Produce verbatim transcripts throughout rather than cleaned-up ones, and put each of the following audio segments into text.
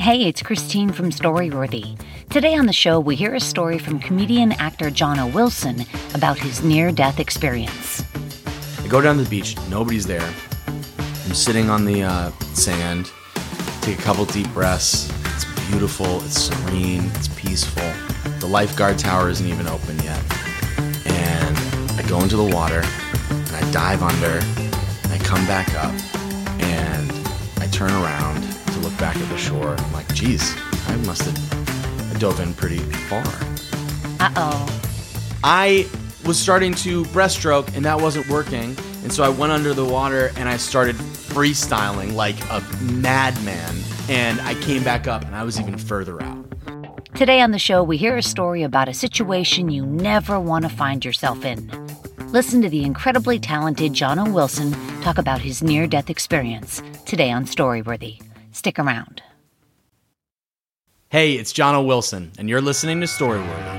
Hey, it's Christine from Storyworthy. Today on the show, we hear a story from comedian actor Jono Wilson about his near-death experience. I go down to the beach. Nobody's there. I'm sitting on the uh, sand. Take a couple deep breaths. It's beautiful. It's serene. It's peaceful. The lifeguard tower isn't even open yet. And I go into the water, and I dive under, and I come back up, and I turn around to look back at the shore. I'm like, geez, I must have I dove in pretty far. Uh-oh. I was starting to breaststroke, and that wasn't working. And so I went under the water, and I started freestyling like a madman. And I came back up, and I was even further out. Today on the show, we hear a story about a situation you never want to find yourself in. Listen to the incredibly talented Jono Wilson talk about his near-death experience today on Storyworthy. Stick around. Hey, it's Jono Wilson, and you're listening to Storyworthy.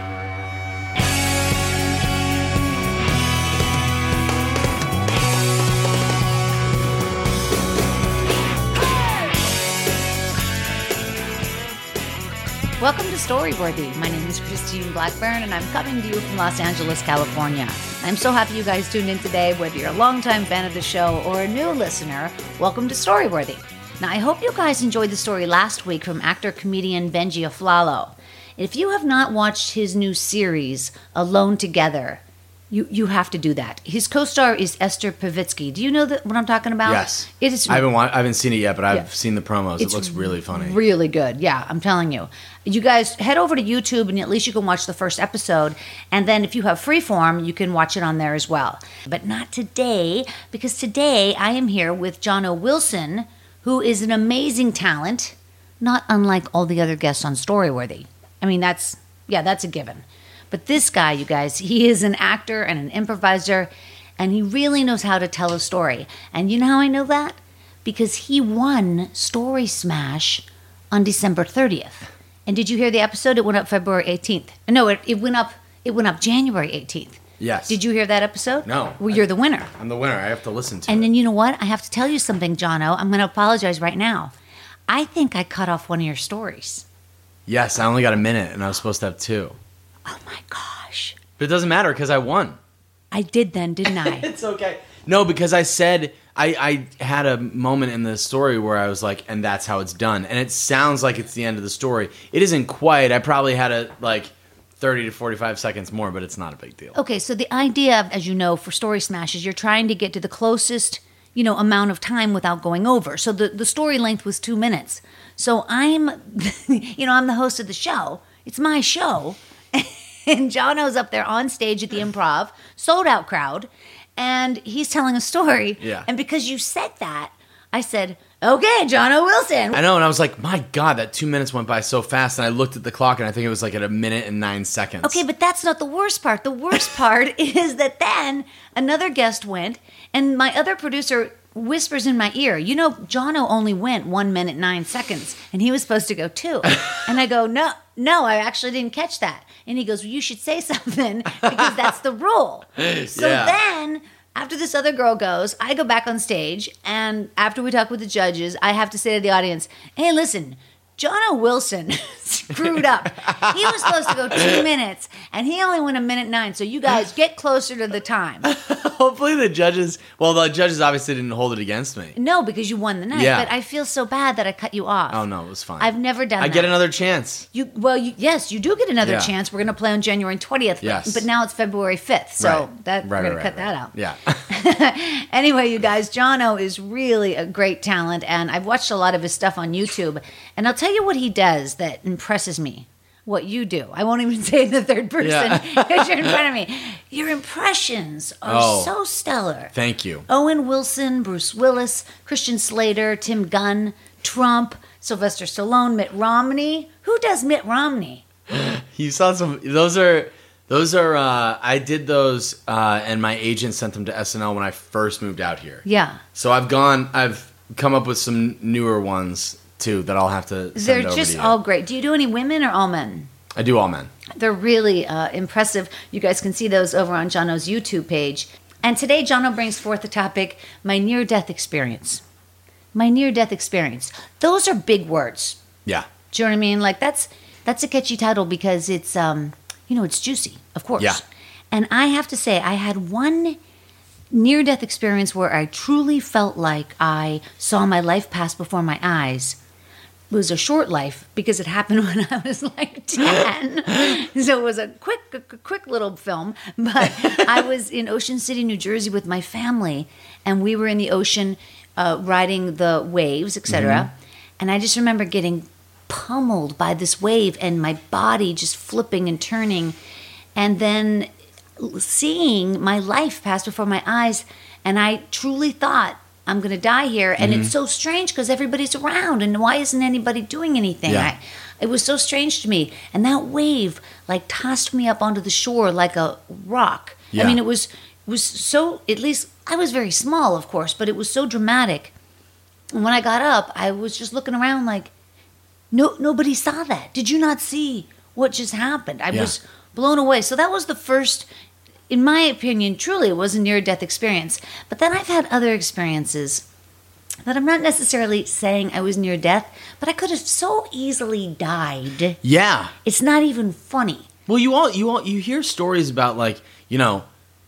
Welcome to Storyworthy. My name is Christine Blackburn, and I'm coming to you from Los Angeles, California. I'm so happy you guys tuned in today. Whether you're a longtime fan of the show or a new listener, welcome to Storyworthy. Now, I hope you guys enjoyed the story last week from actor-comedian Benji Aflalo. If you have not watched his new series, Alone Together, you, you have to do that. His co-star is Esther Pavitsky. Do you know that, what I'm talking about? Yes. It is. I haven't, wa- I haven't seen it yet, but I've Yeah. seen the promos. It's it looks really funny. Really good. Yeah, I'm telling you. You guys head over to YouTube and at least you can watch the first episode. And then if you have Freeform, you can watch it on there as well. But not today, because today I am here with Jono Wilson, who is an amazing talent, not unlike all the other guests on Storyworthy. I mean, that's, yeah, that's a given. But this guy, you guys, he is an actor and an improviser, and he really knows how to tell a story. And you know how I know that? Because he won Story Smash on December thirtieth. And did you hear the episode? It went up February eighteenth. No, it, it went up it went up January eighteenth. Yes. Did you hear that episode? No. Well, you're the winner. I'm the winner. I have to listen to And it. then you know what? I have to tell you something, Jono. I'm going to apologize right now. I think I cut off one of your stories. Yes, I only got a minute, and I was supposed to have two. Oh my gosh. But it doesn't matter, because I won. I did then, didn't I? It's okay. No, because I said, I, I had a moment in the story where I was like, and that's how it's done. And it sounds like it's the end of the story. It isn't quite. I probably had a, like, thirty to forty-five seconds more, but it's not a big deal. Okay, so the idea, of, as you know, for Story Smash is you're trying to get to the closest, you know, amount of time without going over. So the, the story length was two minutes. So I'm, you know, I'm the host of the show. It's my show. And Jono's up there on stage at the Improv, sold out crowd, and he's telling a story. Yeah. And because you said that, I said, okay, Jono Wilson. I know, and I was like, my God, that two minutes went by so fast. And I looked at the clock, and I think it was like at a minute and nine seconds. Okay, but that's not the worst part. The worst part is that then another guest went, and my other producer whispers in my ear, you know, Jono only went one minute, nine seconds, and he was supposed to go two. And I go, no, no, I actually didn't catch that. And he goes, well, you should say something because that's the rule. So Yeah. then, after this other girl goes, I go back on stage, and after we talk with the judges, I have to say to the audience, hey, listen, Jono Wilson screwed up. He was supposed to go two minutes, and he only went a minute nine. So you guys get closer to the time. Hopefully the judges, well, the judges obviously didn't hold it against me. No, because you won the night. Yeah. But I feel so bad that I cut you off. Oh, no, it was fine. I've never done I that. get another chance. You well, you, yes, you do get another Yeah. chance. We're going to play on January twentieth. Yes. But, but now it's February fifth. So Right. that Right, we're going right, to cut right, that right. out. Yeah. Anyway, you guys, Jono is really a great talent, and I've watched a lot of his stuff on YouTube. And I'll tell you what he does that impresses me. What you do. I won't even say in the third person Yeah. because you're in front of me. Your impressions are Oh. so stellar. Thank you. Owen Wilson, Bruce Willis, Christian Slater, Tim Gunn, Trump, Sylvester Stallone, Mitt Romney. Who does Mitt Romney? You saw some, those are, those are, uh, I did those, uh, and my agent sent them to S N L when I first moved out here. Yeah. So I've gone, I've come up with some newer ones too that I'll have to send They're over just to you. all great. Do you do any women or all men? I do all men. They're really uh, impressive. You guys can see those over on Jono's YouTube page. And today, Jono brings forth the topic, my near-death experience. My near-death experience. Those are big words. Yeah. Do you know what I mean? Like that's that's a catchy title because it's um you know it's juicy, of course. Yeah. And I have to say, I had one near-death experience where I truly felt like I saw my life pass before my eyes. It was a short life because it happened when I was like ten. So it was a quick, a quick little film. But I was in Ocean City, New Jersey with my family, and we were in the ocean uh, riding the waves, et cetera. Mm-hmm. And I just remember getting pummeled by this wave and my body just flipping and turning. And then seeing my life pass before my eyes, and I truly thought, I'm going to die here. And mm-hmm. it's so strange because everybody's around, and why isn't anybody doing anything? Yeah. I, it was so strange to me. And that wave like tossed me up onto the shore like a rock. Yeah. I mean, it was it was so, at least I was very small, of course, but it was so dramatic. And when I got up, I was just looking around like, no, nobody saw that. Did you not see what just happened? I yeah. was blown away. So that was the first, in my opinion, truly it was a near-death experience. But then I've had other experiences that I'm not necessarily saying I was near death, but I could have so easily died. Yeah. It's not even funny. Well, you all you all you hear stories about, like, you know,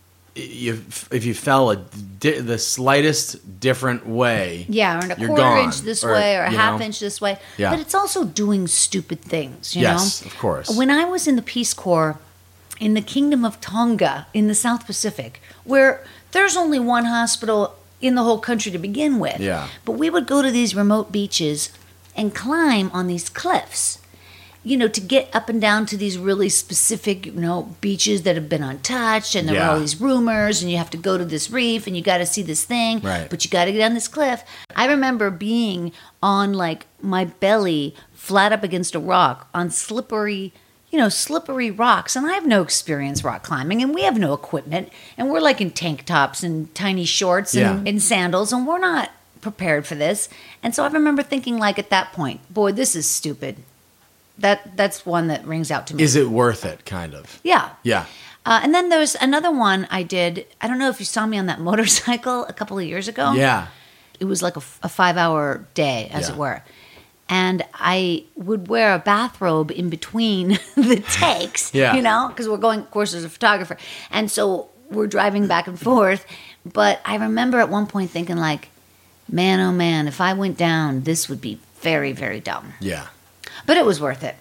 you, if you fell a di- the slightest different way, yeah, or a you're quarter gone, inch this or, way, or a half know. inch this way. Yeah. But it's also doing stupid things, you yes, know? of course. When I was in the Peace Corps in the Kingdom of Tonga in the South Pacific, where there's only one hospital in the whole country to begin with. Yeah. But we would go to these remote beaches and climb on these cliffs, you know, to get up and down to these really specific, you know, beaches that have been untouched, and there Yeah. were all these rumors, and you have to go to this reef, and you got to see this thing, right. but you got to get on this cliff. I remember being on, like, my belly flat up against a rock on slippery, you know, slippery rocks, and I have no experience rock climbing, and we have no equipment, and we're like in tank tops and tiny shorts and, Yeah. and sandals, and we're not prepared for this. And so I remember thinking, like, at that point, boy, this is stupid. That that's one that rings out to me. Is it worth it, kind of? Yeah. Yeah. Uh, and then there's another one I did. I don't know if you saw me on that motorcycle a couple of years ago. Yeah. It was like a, a five-hour day, as Yeah. it were. And I would wear a bathrobe in between the takes, Yeah. you know, because we're going, of course, as a photographer. And so we're driving back and forth. But I remember at one point thinking, like, man, oh man, if I went down, this would be very, very dumb. Yeah. But it was worth it.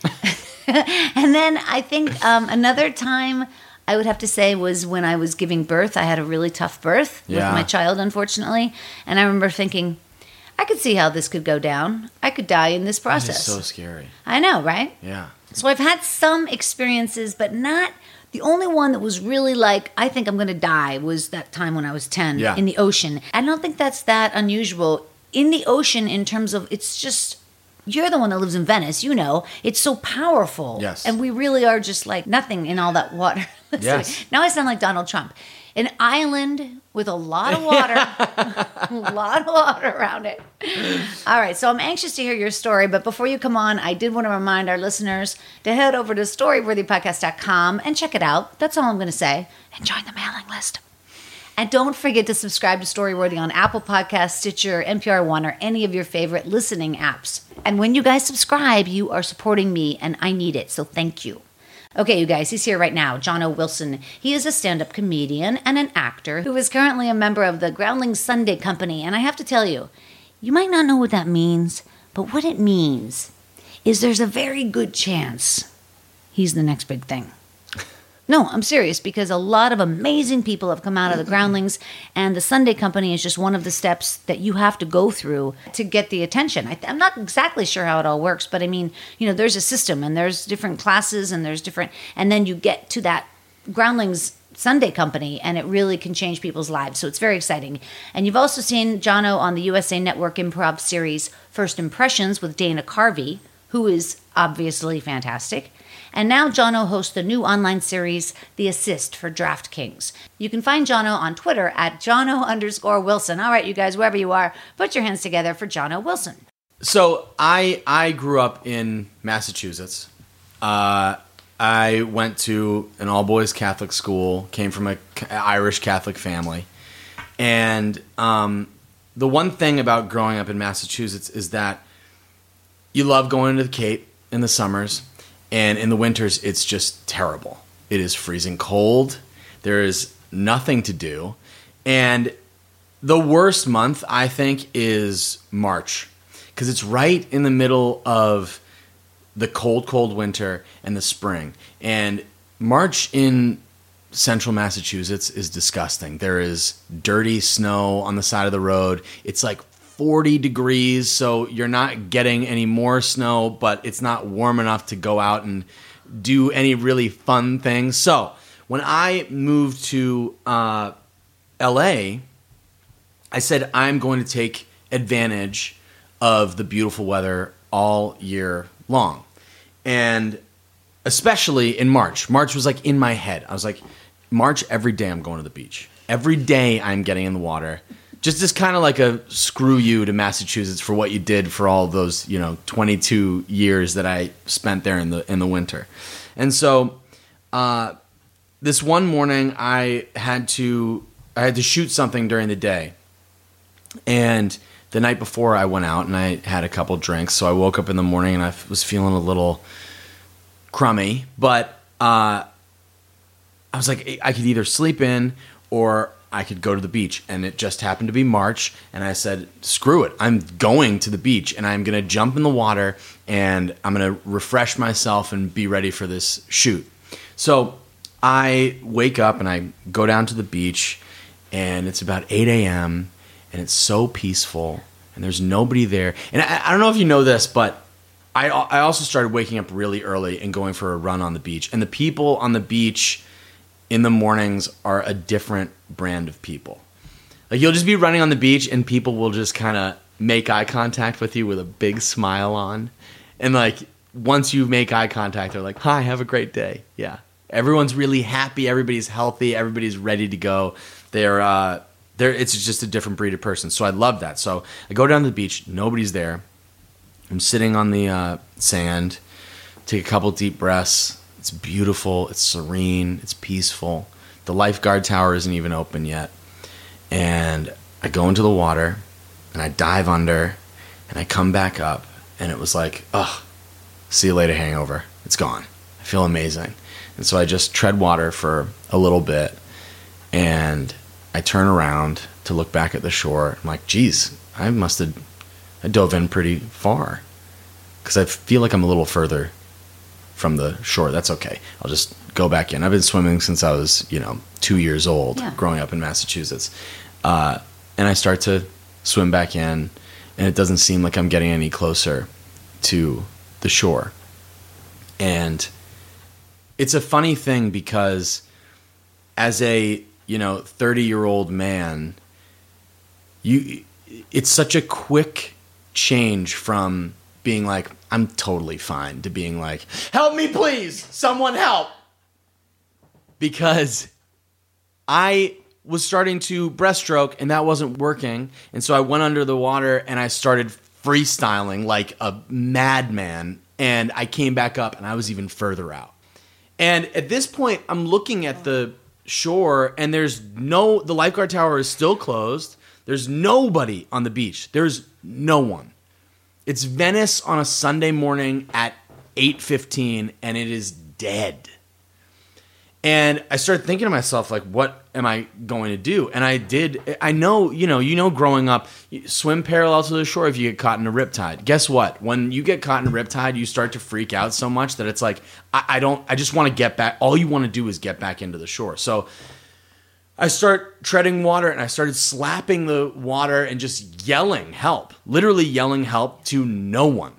And then I think um, another time I would have to say was when I was giving birth. I had a really tough birth Yeah. with my child, unfortunately. And I remember thinking, I could see how this could go down. I could die in this It's process. so scary. I know, right? Yeah. So I've had some experiences, but not the only one that was really like, I think I'm going to die, was that time when I was ten Yeah. in the ocean. I don't think that's that unusual in the ocean in terms of, it's just, you're the one that lives in Venice, you know, it's so powerful. Yes. And we really are just like nothing in all that water. Yes. Now I sound like Donald Trump. An island with a lot of water, a lot of water around it. All right, so I'm anxious to hear your story, but before you come on, I did want to remind our listeners to head over to storyworthy podcast dot com and check it out. That's all I'm going to say. And join the mailing list. And don't forget to subscribe to Storyworthy on Apple Podcasts, Stitcher, N P R One, or any of your favorite listening apps. And when you guys subscribe, you are supporting me, and I need it, so thank you. Okay, you guys, he's here right now, John O. Wilson. He is a stand-up comedian and an actor who is currently a member of the Groundlings Sunday Company. And I have to tell you, you might not know what that means, but what it means is there's a very good chance he's the next big thing. No, I'm serious, because a lot of amazing people have come out of the Groundlings, and the Sunday Company is just one of the steps that you have to go through to get the attention. I, I'm not exactly sure how it all works, but I mean, you know, there's a system, and there's different classes, and there's different, and then you get to that Groundlings Sunday Company, and it really can change people's lives. So it's very exciting. And you've also seen Jono on the U S A Network improv series First Impressions with Dana Carvey, who is obviously fantastic. And now Jono hosts the new online series, The Assist for DraftKings. You can find Jono on Twitter at Jono underscore Wilson. All right, you guys, wherever you are, put your hands together for Jono Wilson. So I I grew up in Massachusetts. Uh, I went to an all-boys Catholic school, came from an Irish Catholic family. And um, the one thing about growing up in Massachusetts is that you love going to the Cape in the summers, and in the winters, it's just terrible. It is freezing cold. There is nothing to do. And the worst month, I think, is March, because it's right in the middle of the cold, cold winter and the spring. And March in central Massachusetts is disgusting. There is dirty snow on the side of the road. It's like forty degrees, so you're not getting any more snow, but it's not warm enough to go out and do any really fun things. So when I moved to uh, L A, I said I'm going to take advantage of the beautiful weather all year long. And especially in March. March was like in my head. I was like, March, every day I'm going to the beach. Every day I'm getting in the water. Just as kind of like a screw you to Massachusetts for what you did for all those, you know, twenty-two years that I spent there in the in the winter. And so uh, this one morning I had to I had to shoot something during the day. And the night before I went out and I had a couple drinks. So I woke up in the morning and I was feeling a little crummy. But uh, I was like, I could either sleep in or I could go to the beach. And it just happened to be March. And I said, screw it. I'm going to the beach and I'm going to jump in the water and I'm going to refresh myself and be ready for this shoot. So I wake up and I go down to the beach and it's about eight a.m. and it's so peaceful and there's nobody there. And I, I don't know if you know this, but I, I also started waking up really early and going for a run on the beach. And the people on the beach in the mornings are a different brand of people. Like you'll just be running on the beach and people will just kind of make eye contact with you with a big smile on. And like once you make eye contact, they're like, hi, have a great day. Yeah. Everyone's really happy. Everybody's healthy. Everybody's ready to go. They're, uh, they're, it's just a different breed of person. So I love that. So I go down to the beach. Nobody's there. I'm sitting on the uh, sand, take a couple deep breaths. It's beautiful. It's serene. It's peaceful. The lifeguard tower isn't even open yet. And I go into the water and I dive under and I come back up and it was like, oh, see you later hangover. It's gone. I feel amazing. And so I just tread water for a little bit and I turn around to look back at the shore. I'm like, geez, I must have I dove in pretty far because I feel like I'm a little further from the shore. That's okay. I'll just go back in. I've been swimming since I was, you know, two years old, yeah. growing up in Massachusetts. Uh, and I start to swim back in, and it doesn't seem like I'm getting any closer to the shore. And it's a funny thing because as a, you know, thirty-year-old man, you it's such a quick change from being like, I'm totally fine, to being like, help me please, someone help. Because I was starting to breaststroke and that wasn't working. And so I went under the water and I started freestyling like a madman. And I came back up and I was even further out. And at this point, I'm looking at the shore and there's no, the lifeguard tower is still closed. There's nobody on the beach. There's no one. It's Venice on a Sunday morning at eight fifteen, and it is dead. And I started thinking to myself, like, what am I going to do? And I did. I know, you know, you know, growing up, you swim parallel to the shore if you get caught in a riptide. Guess what? When you get caught in a riptide, you start to freak out so much that it's like, I, I don't, I just want to get back. All you want to do is get back into the shore. So I start treading water and I started slapping the water and just yelling help, literally yelling help to no one.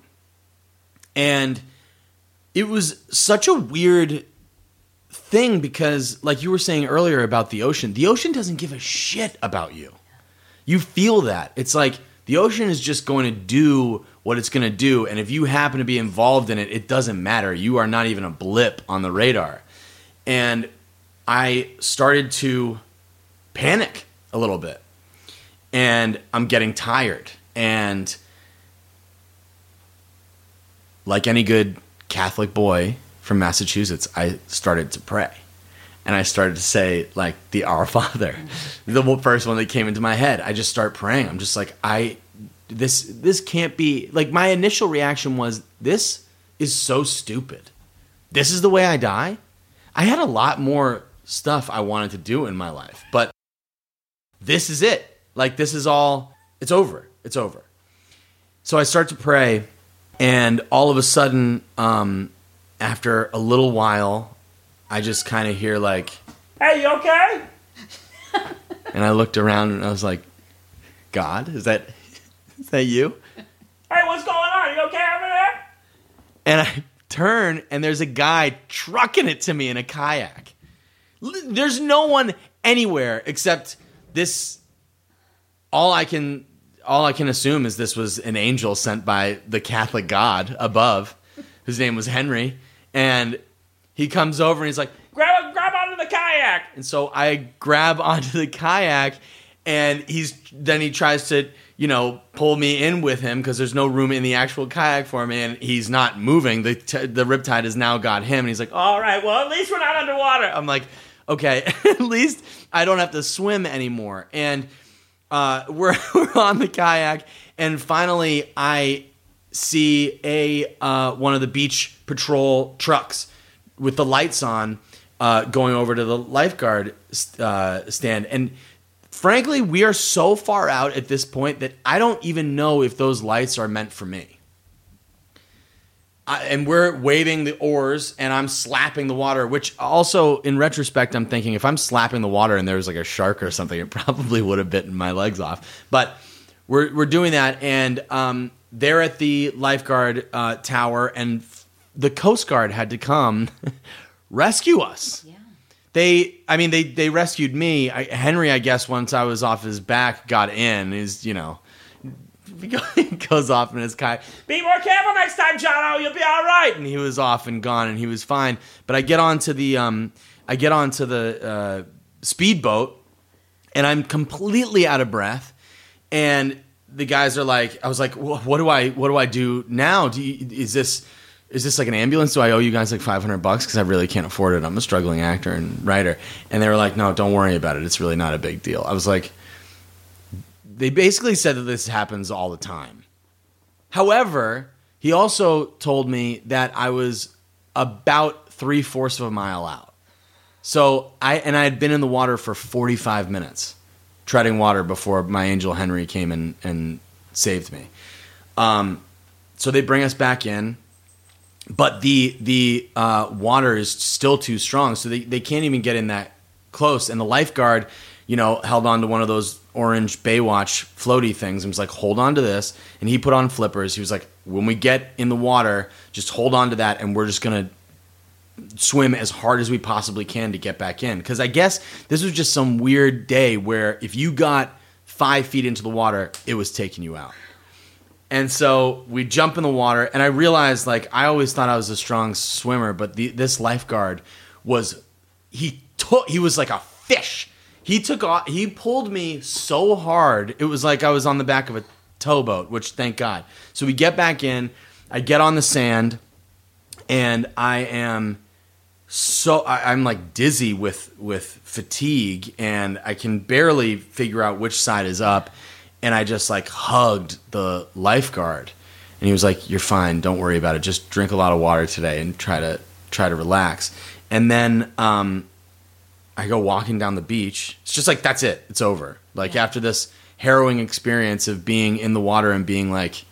And it was such a weird thing because, like you were saying earlier about the ocean, the ocean doesn't give a shit about you. You feel that. It's like the ocean is just going to do what it's going to do. And if you happen to be involved in it, it doesn't matter. You are not even a blip on the radar. And I started to panic a little bit. And I'm getting tired. And like any good Catholic boy from Massachusetts, I started to pray. And I started to say, like, the Our Father. The first one that came into my head. I just start praying. I'm just like, I this this can't be, like, my initial reaction was, this is so stupid. This is the way I die? I had a lot more stuff I wanted to do in my life, but this is it. Like, this is all, it's over. It's over. So I start to pray, and all of a sudden, um, after a little while, I just kind of hear like, "Hey, you okay?" And I looked around and I was like, "God, is that is that you?" "Hey, what's going on? You okay over there?" And I turn, and there's a guy trucking it to me in a kayak. There's no one anywhere except this. All I can, all I can assume is this was an angel sent by the Catholic God above, whose name was Henry, and he comes over and he's like, "Grab, grab onto the kayak." And so I grab onto the kayak, and he's then he tries to, you know, pull me in with him because there's no room in the actual kayak for me, and he's not moving. The t- the riptide has now got him, and he's like, "All right, well, at least we're not underwater." I'm like, okay, at least I don't have to swim anymore. And uh, we're we're on the kayak, and finally I see a uh, one of the beach patrol trucks with the lights on, uh, going over to the lifeguard uh, stand. And frankly, we are so far out at this point that I don't even know if those lights are meant for me. I, and we're waving the oars, and I'm slapping the water, which also, in retrospect, I'm thinking if I'm slapping the water and there was like a shark or something, it probably would have bitten my legs off. But we're we're doing that, and um, they're at the lifeguard uh, tower, and the Coast Guard had to come rescue us. Yeah. They, I mean, they, they rescued me. I, Henry, I guess, once I was off his back, got in. He's, you know, he goes off in his kayak. "Be more careful next time, Jono. You'll be all right." And he was off and gone, and he was fine. But I get onto the, um, I get onto the uh, speedboat, and I'm completely out of breath. And the guys are like, I was like, "What do I, what do I do now? Do you, is this?" Is this like an ambulance? Do I owe you guys like five hundred bucks? Because I really can't afford it. I'm a struggling actor and writer. And they were like, "No, don't worry about it. It's really not a big deal." I was like, they basically said that this happens all the time. However, he also told me that I was about three-fourths of a mile out. So I, and I had been in the water for forty-five minutes, treading water before my angel Henry came and, and saved me. Um, so they bring us back in. But the the uh, water is still too strong, so they, they can't even get in that close. And the lifeguard, you know, held on to one of those orange Baywatch floaty things and was like, "Hold on to this." And he put on flippers. He was like, "When we get in the water, just hold on to that, and we're just going to swim as hard as we possibly can to get back in." Because I guess this was just some weird day where if you got five feet into the water, it was taking you out. And so we jump in the water, and I realized, like, I always thought I was a strong swimmer, but the, this lifeguard was, he took, he was like a fish. He took off, he pulled me so hard, it was like I was on the back of a towboat, which thank God. So we get back in, I get on the sand, and I am so, I, I'm like dizzy with, with fatigue, and I can barely figure out which side is up. And I just like hugged the lifeguard, and he was like, "You're fine. Don't worry about it. Just drink a lot of water today and try to try to relax." And then um, I go walking down the beach. It's just like, that's it. It's over. Like, after this harrowing experience of being in the water and being like,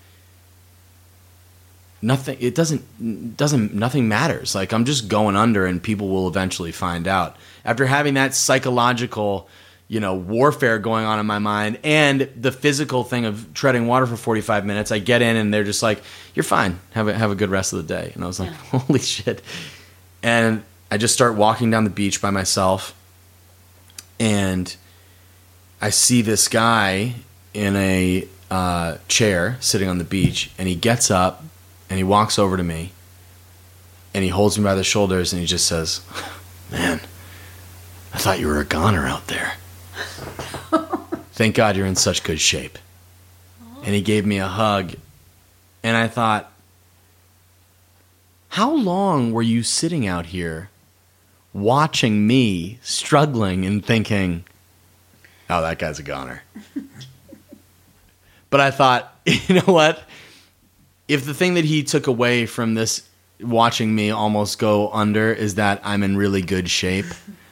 nothing. It doesn't doesn't nothing matters. Like, I'm just going under, and people will eventually find out. After having that psychological, you know, warfare going on in my mind, and the physical thing of treading water for forty-five minutes, I get in, and they're just like, "You're fine. Have a have a good rest of the day." And I was like, yeah. Holy shit. And I just start walking down the beach by myself, and I see this guy in a uh, chair sitting on the beach, and he gets up, and he walks over to me, and he holds me by the shoulders, and he just says, "Man, I thought you were a goner out there. Thank God you're in such good shape." And he gave me a hug, and I thought, how long were you sitting out here watching me struggling and thinking, "Oh, that guy's a goner"? But I thought, you know what? If the thing that he took away from this watching me almost go under is that I'm in really good shape,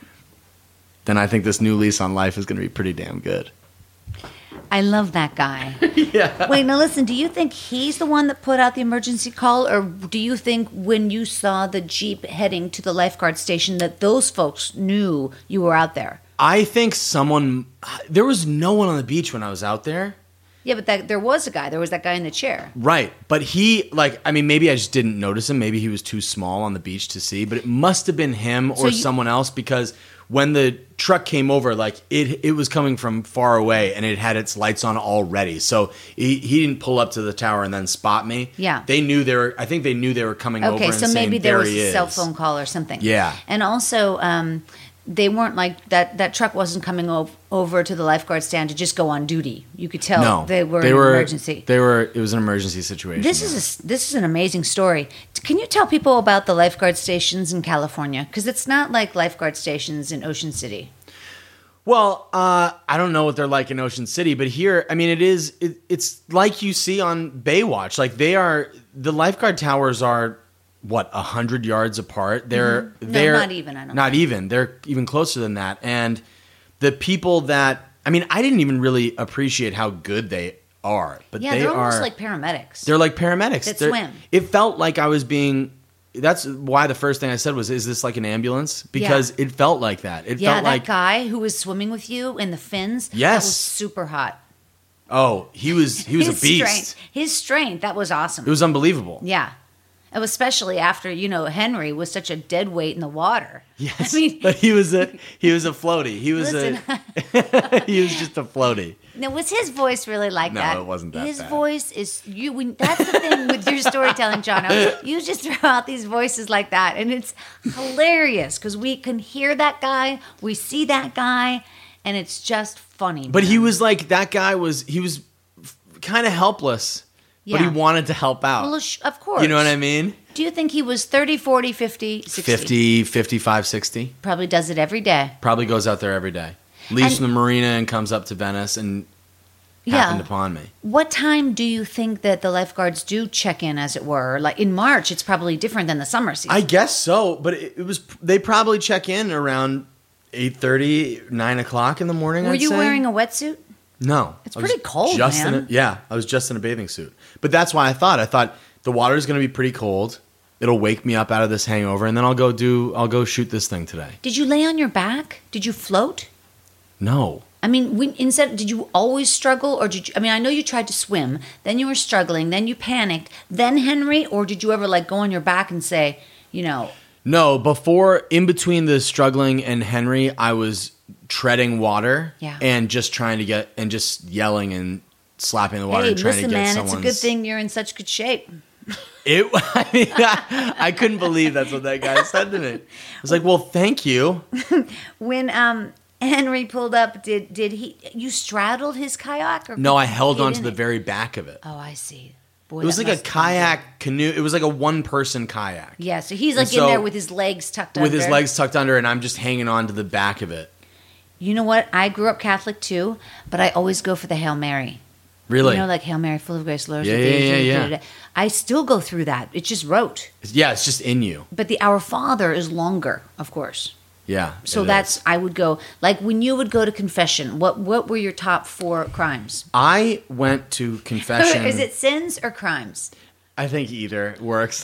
then I think this new lease on life is going to be pretty damn good. I love that guy. Yeah. Wait, now listen, do you think he's the one that put out the emergency call, or do you think when you saw the Jeep heading to the lifeguard station that those folks knew you were out there? I think someone... There was no one on the beach when I was out there. Yeah, but that, there was a guy. There was that guy in the chair. Right. But he, like, I mean, maybe I just didn't notice him. Maybe he was too small on the beach to see. But it must have been him or So you- someone else, because when the truck came over, like, it it was coming from far away and it had its lights on already. So he, he didn't pull up to the tower and then spot me. Yeah. They knew they were, I think they knew they were coming over Okay, and so saying, maybe there there was he a is. cell phone call or something. Yeah. And also, um, they weren't like that. That truck wasn't coming ov- over to the lifeguard stand to just go on duty. You could tell No. they were they in were, an emergency. They were, it was an emergency situation. This yeah. is a, this is an amazing story. Can you tell people about the lifeguard stations in California? Because it's not like lifeguard stations in Ocean City. Well, uh, I don't know what they're like in Ocean City, but here, I mean, it is, it, it's like you see on Baywatch. Like, they are, the lifeguard towers are, what, a hundred yards apart? They're, Mm-hmm. No, they're not even, I don't Not think. even. They're even closer than that. And the people that, I mean, I didn't even really appreciate how good they are, but Yeah, they they're are, almost like paramedics. they're like paramedics. That They're- swim. It felt like I was being, that's why the first thing I said was, is this like an ambulance? Because it felt like that. It yeah, felt that like, guy who was swimming with you in the fins. Yes. That was super hot. oh, he was, he was his a beast. Strength, his strength, that was awesome. It was unbelievable. Yeah. It was especially after, you know, Henry was such a dead weight in the water. Yes, I mean, but he was a he was a floaty. He was Listen. a he was just a floaty. now, was his voice really like No, that? it wasn't that His bad. voice is you. When, that's the thing with your storytelling, John. You just throw out these voices like that, and it's hilarious because we can hear that guy, we see that guy, and it's just funny. But man. he was like that guy was he was kind of helpless, but he Yeah. wanted to help out. Well, sh- of course. You know what I mean? Do you think he was thirty, forty, fifty, sixty? fifty, fifty-five, sixty. Probably does it every day. Probably goes out there every day. Leaves And- from the marina and comes up to Venice and Yeah. happened upon me. What time do you think that the lifeguards do check in, as it were? Like in March, it's probably different than the summer season. I guess so, but it, it was they probably check in around eight thirty, nine o'clock in the morning. Were I'd you say. wearing a wetsuit? No. It's I was pretty cold, just man. In a, yeah, I was just in a bathing suit. But that's why I thought. I thought the water is going to be pretty cold. It'll wake me up out of this hangover, and then I'll go do. I'll go shoot this thing today. Did you lay on your back? Did you float? No. I mean, when, instead, did you always struggle, or did you? I mean, I know you tried to swim, then you were struggling, then you panicked, then Henry, or did you ever like go on your back and say, you know, No, before, in between the struggling and Henry, I was treading water Yeah. and just trying to get, and just yelling and slapping the water hey, and trying listen, to get man, someone's... it's a good thing you're in such good shape. It, I mean, I, I couldn't believe that's what that guy said to me. I was like, well, thank you. When um Henry pulled up, did did he? You straddled his kayak, or No, I held hid on to in the it? very back of it. Oh, I see. Boy, It was that like a must have been kayak canoe. It was like a one-person kayak. good. Yeah, so he's And like in so- there with his legs tucked With under. his legs tucked under, and I'm just hanging on to the back of it. You know what? I grew up Catholic too, but I always go for the Hail Mary. Really? You know, like Hail Mary, full of grace, Lord is Yeah, with thee, yeah, yeah, da, da, da, da. I still go through that. It's just rote. Yeah, it's just in you. But the Our Father is longer, of course. Yeah. So it that's is. I would go like when you would go to confession. What what were your top four crimes? I went to confession. Is it sins or crimes? I think either works.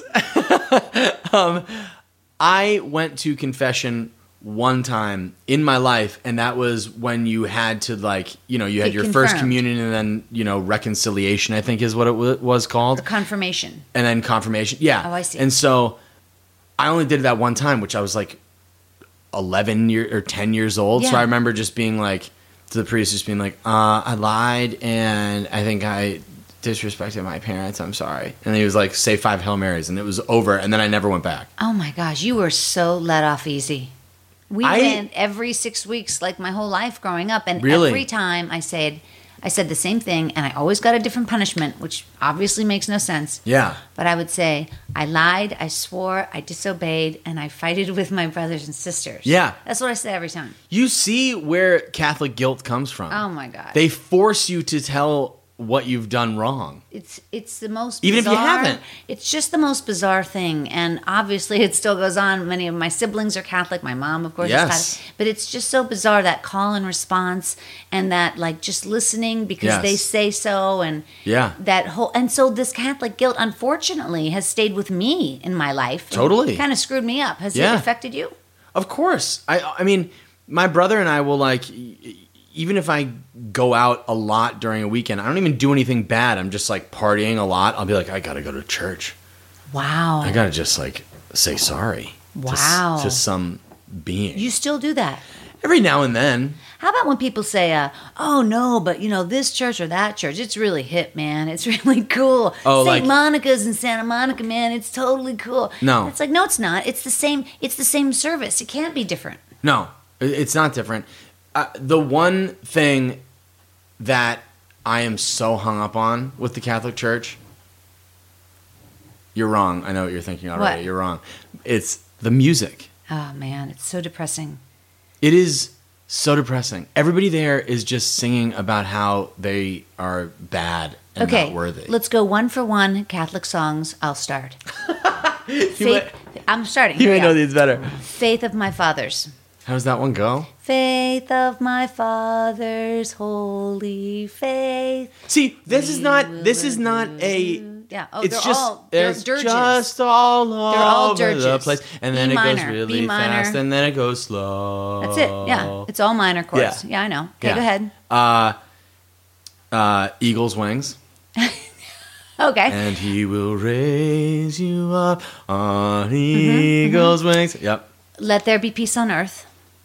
um, I went to confession one time in my life, and that was when you had to, like, you know, you had Get your first confirmed. communion and then, you know, reconciliation, I think is what it w- was called. Or confirmation. And then confirmation. Yeah. Oh, I see. And so I only did that one time, which I was like eleven year or ten years old. So Yeah. I remember just being like, to the priest, just being like, uh, I lied and I think I disrespected my parents. I'm sorry. And he was like, say five Hail Marys. And it was over. And then I never went back. Oh my gosh, you were so let off easy. We I- went every six weeks, like my whole life growing up, and Really? every time I said, I said the same thing, and I always got a different punishment, which obviously makes no sense. Yeah. But I would say, I lied, I swore, I disobeyed, and I fighted with my brothers and sisters. Yeah. That's what I said every time. You see where Catholic guilt comes from. Oh my God. They force you to tell what you've done wrong. It's it's the most Even bizarre, if you haven't. It's just the most bizarre thing, and obviously it still goes on. Many of my siblings are Catholic. My mom, of course, Yes. is Catholic. But it's just so bizarre, that call and response, and that like just listening because Yes. they say so, and Yeah. that whole and so this Catholic guilt, unfortunately, has stayed with me in my life. Totally. Kind of screwed me up. Has Yeah. it affected you? Of course. I I mean, my brother and I will like e- even if I go out a lot during a weekend, I don't even do anything bad. I'm just like partying a lot. I'll be like, I gotta go to church. Wow. I gotta just like say sorry. to s- Wow. To, some being. You still do that? Every now and then. How about when people say, uh, "Oh no, but you know this church or that church, it's really hip, man. It's really cool. Oh, Saint like- Monica's in Santa Monica, man. It's totally cool." No. It's like, no, it's not. It's the same. It's the same service. It can't be different. No, it- it's not different. Uh, the one thing that I am so hung up on with the Catholic Church, you're wrong. I know what you're thinking already. What? You're wrong. It's the music. Oh man, it's so depressing. It is so depressing. Everybody there is just singing about how they are bad and Okay, not worthy. let's go one for one Catholic songs. I'll start. You Faith, I'm starting. You Here may we know go. these better. Faith of my fathers. How does that one go? Faith of my fathers, holy faith. See, this is not. This is not a. Yeah. Oh, it's they're just all they're it's dirges. just all They're all over the dirges. place, and B then it minor, goes really B minor. fast, and then it goes slow. That's it. Yeah. It's all minor chords. Yeah. Yeah, I know. Okay, Yeah. go ahead. Uh, uh, Eagle's wings, Okay. and he will raise you up on Mm-hmm, eagle's wings. Yep. Let there be peace on earth.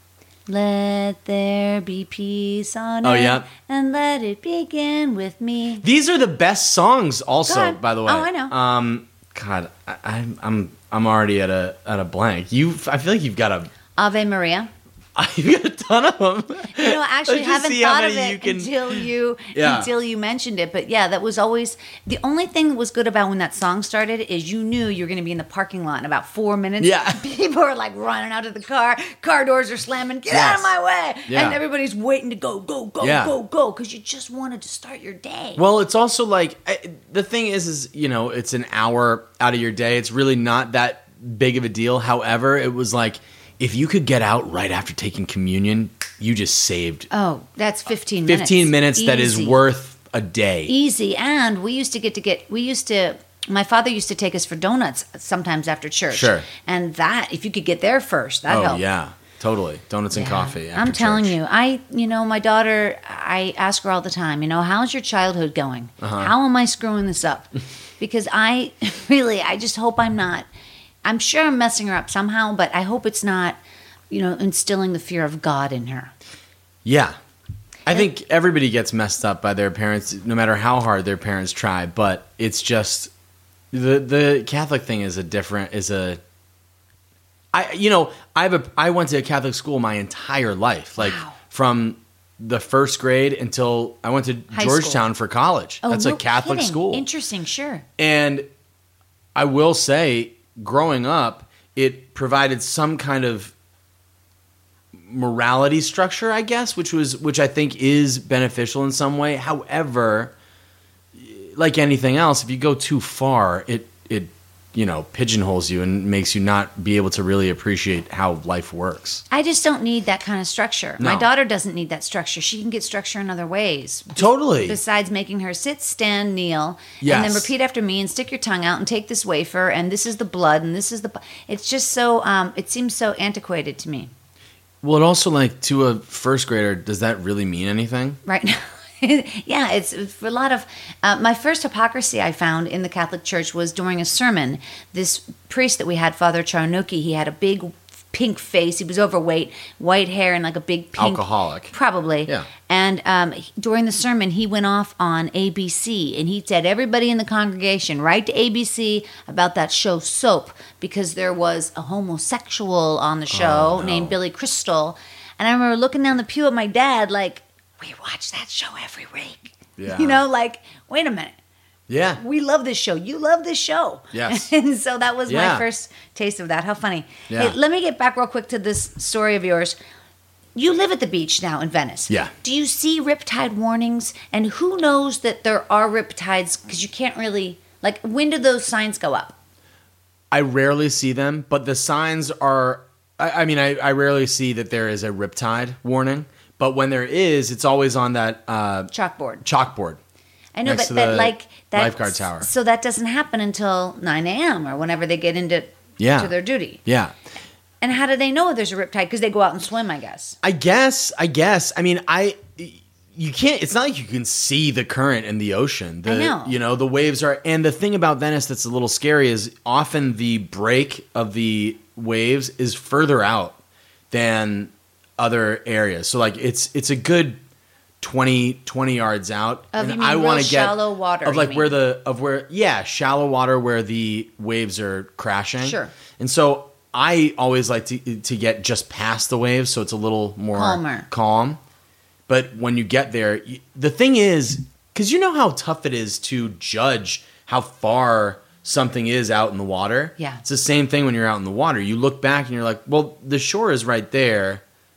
Let there be peace on Oh, earth. yeah. And let it begin with me. These are the best songs, also. Go ahead. By the way. Oh, I know. Um, God, I, I'm I'm I'm already at a at a blank. You, I feel like you've got a Ave Maria. you've got a ton of them. You know, I actually Let's just haven't see how thought of many it you can- until you Yeah. until you mentioned it. But yeah, that was always the only thing that was good about when that song started is you knew you were going to be in the parking lot in about four minutes. Yeah. People are like running out of the car. Car doors are slamming. Get out of Yes. my way! Yeah. And everybody's waiting to go, go, go, Yeah. go, go, because you just wanted to start your day. Well, it's also like I, the thing is, is you know, it's an hour out of your day. It's really not that big of a deal. However, it was like if you could get out right after taking communion, you just saved Oh, that's fifteen minutes. fifteen minutes. That is Easy. worth a day. Easy. And we used to get to get, we used to, my father used to take us for donuts sometimes after church. Sure. And that, if you could get there first, that Oh helped. yeah, totally. Donuts and Yeah. coffee. After I'm telling church. you, I, you know, my daughter, I ask her all the time, you know, how's your childhood going? Uh-huh. How am I screwing this up? Because I really, I just hope I'm not, I'm sure I'm messing her up somehow, but I hope it's not, you know, instilling the fear of God in her. Yeah. I think everybody gets messed up by their parents, no matter how hard their parents try. But it's just the the Catholic thing is a different is a. I you know I have a I went to a Catholic school my entire life, like Wow. from the first grade until I went to High Georgetown for college. Oh, That's no a Catholic kidding. school. Interesting, sure. And I will say, growing up, it provided some kind of morality structure, I guess, which was which I think is beneficial in some way. However, like anything else, if you go too far, it it you know pigeonholes you and makes you not be able to really appreciate how life works. I just don't need that kind of structure. My No. daughter doesn't need that structure. She can get structure in other ways. Totally. Besides making her sit, stand, kneel, and Yes. then repeat after me and stick your tongue out and take this wafer and this is the blood and this is the. bu- It's just so. Um, it seems so antiquated to me Well, it also like to a first grader, does that really mean anything? right now. Yeah, it's for a lot of. Uh, my first hypocrisy I found in the Catholic Church was during a sermon. This priest that we had, Father Charnoki, he had a big pink face. He was overweight, white hair, and like a big pink. Alcoholic. Probably. Yeah. And um, during the sermon, he went off on A B C, and he said everybody in the congregation write to A B C about that show Soap because there was a homosexual on the show Oh, no. named Billy Crystal, and I remember looking down the pew at my dad like, we watch that show every week. Yeah. You know, like, wait a minute. Yeah. We love this show. You love this show. Yes. And so that was Yeah. my first taste of that. How funny. Yeah. Hey, let me get back real quick to this story of yours. you live at the beach now in Venice. Yeah. Do you see riptide warnings? And who knows that there are riptides? Because you can't really, like, when do those signs go up? I rarely see them, but the signs are, I, I mean, I, I rarely see that there is a riptide warning. But when there is, it's always on that uh, Chalkboard. Chalkboard. I know, next but to that, the like, that. lifeguard tower. So that doesn't happen until nine a.m. or whenever they get into Yeah. to their duty. Yeah. And how do they know there's a riptide? Because they go out and swim, I guess. I guess, I guess. I mean, I, you can't, it's not like you can see the current in the ocean. The, I know. You know, the waves are, and the thing about Venice that's a little scary is often the break of the waves is further out than other areas. So like it's, it's a good twenty, twenty yards out. Of, and you mean I real want to get shallow water, of you like mean? where the, of where, yeah, shallow water where the waves are crashing. Sure. And so I always like to to get just past the waves, so it's a little more Calmer. calm. But when you get there, you, the thing is, because you know how tough it is to judge how far something is out in the water. Yeah. It's the same thing when you're out in the water. You look back and you're like, well, the shore is right there.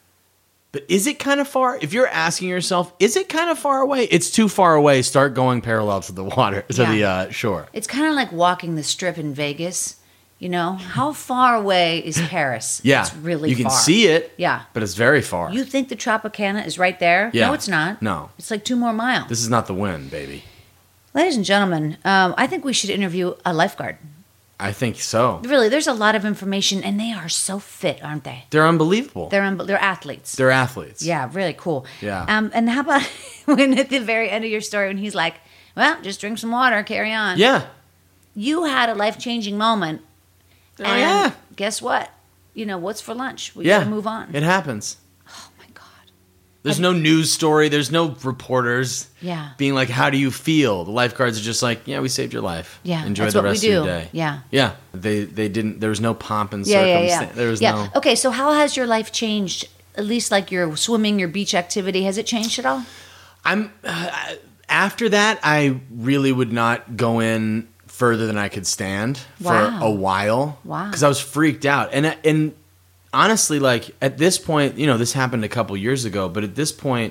But is it kind of far? If you're asking yourself, is it kind of far away? It's too far away. Start going parallel to the water, to Yeah. the uh, shore. It's kind of like walking the strip in Vegas. You know, how far away is Paris? Yeah. It's really You can far. see it. Yeah. But it's very far. You think the Tropicana is right there? Yeah. No, it's not. No. It's like two more miles. This is not the wind, baby. Ladies and gentlemen, um, I think we should interview a lifeguard. I think so. Really, there's a lot of information, and they are so fit, aren't they? They're unbelievable. They're un- they're athletes. They're athletes. Yeah, really cool. Yeah. Um, and how about when at the very end of your story, when he's like, "Well, just drink some water, carry on." Yeah. You had a life changing moment, Oh, and yeah. guess what? You know what's for lunch? We Yeah. gotta move on. It happens. Oh my god. There's no news story. There's no reporters Yeah. being like, how do you feel? The lifeguards are just like, yeah, we saved your life. Yeah, Enjoy that's the what we rest do. of your day. Yeah. Yeah. They they didn't, there was no pomp and Yeah, yeah, circumstance. yeah. There was yeah. no. Okay, so how has your life changed? At least like your swimming, your beach activity, has it changed at all? I'm, uh, after that, I really would not go in further than I could stand for Wow. a while. Wow. Because I was freaked out. And, and honestly, like at this point, you know, this happened a couple years ago, but at this point,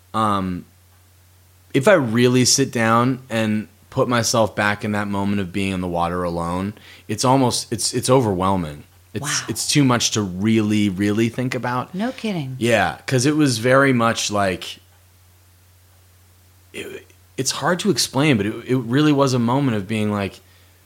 um, if I really sit down and put myself back in that moment of being in the water alone, it's almost, it's, it's overwhelming. It's, Wow. it's too much to really, really think about. No kidding. Yeah, because it was very much like it, it's hard to explain, but it, it really was a moment of being like,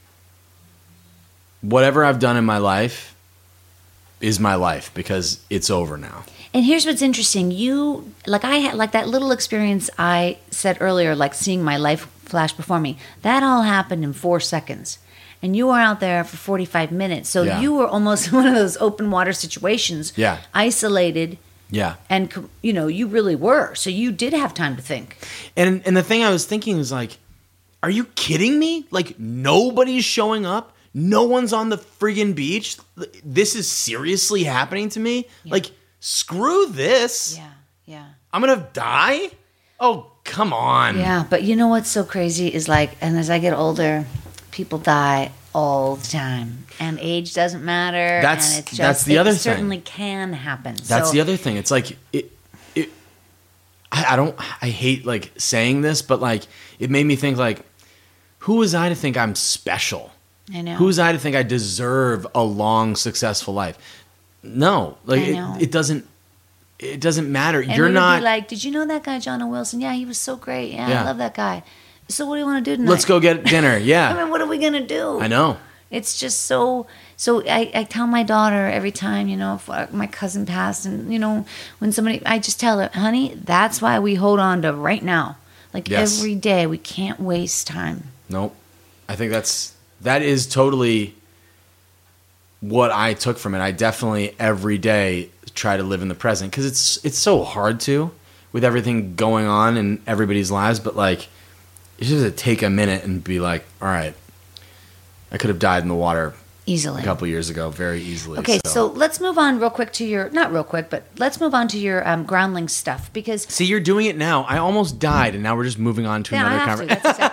whatever I've done in my life is my life because it's over now. And here's what's interesting. You, like I had, like that little experience I said earlier, like seeing my life flash before me, that all happened in four seconds. And you were out there for forty-five minutes. So Yeah. you were almost one of those open water situations, Yeah. isolated, Yeah. and, com- you know, you really were. So you did have time to think. And and the thing I was thinking is like, are you kidding me? Like nobody's showing up. No one's on the friggin' beach. This is seriously happening to me. Like screw this. Yeah, yeah. I'm gonna die. Oh come on. Yeah, but you know what's so crazy is like, and as I get older, people die all the time, and age doesn't matter. That's- and it's just, that's the it other thing. certainly can happen. That's so, the other thing. It's like it. It. I, I don't. I hate like saying this, but like it made me think like, who was I to think I'm special? I know. Who was I to think I deserve a long, successful life? No, like I know. it, it doesn't. It doesn't matter. And You're we would not. be like, did you know that guy, John O. Wilson? Yeah, he was so great. Yeah, Yeah. I love that guy. So what do you want to do tonight? Let's go get dinner. I Yeah, mean, what are we gonna do? I know. It's just so. So I, I tell my daughter every time, you know, if uh, my cousin passed, and you know, when somebody, I just tell her, honey, that's why we hold on to right now. Like Yes. every day, we can't waste time. Nope. I think that's that is totally what I took from it. I definitely every day try to live in the present because it's it's so hard to with everything going on in everybody's lives. But like, you just have to take a minute and be like, all right, I could have died in the water Easily. a couple years ago very easily. Okay, so. let's move on real quick to your, not real quick, but let's move on to your um, groundling stuff because see, you're doing it now. I almost died, and now we're just moving on to yeah, I another have to. conversation. That's exactly right.